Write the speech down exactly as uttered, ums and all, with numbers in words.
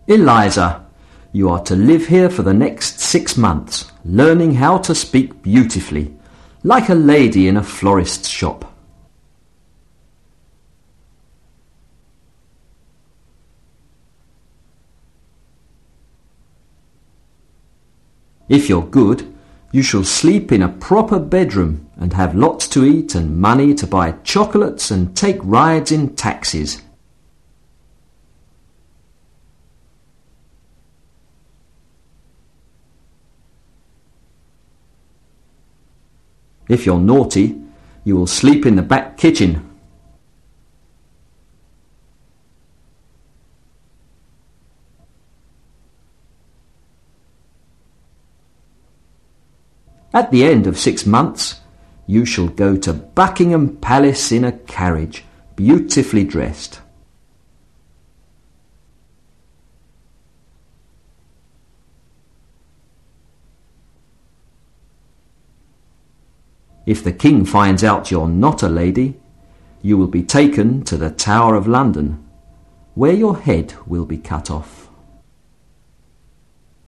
Eliza, you are to live here for the next six months, learning how to speak beautifully, like a lady in a florist's shop. If you're good, you shall sleep in a proper bedroom and have lots to eat and money to buy chocolates and take rides in taxis. If you're naughty, you will sleep in the back kitchen. At the end of six months, you shall go to Buckingham Palace in a carriage, beautifully dressed. If the king finds out you're not a lady, you will be taken to the Tower of London, where your head will be cut off.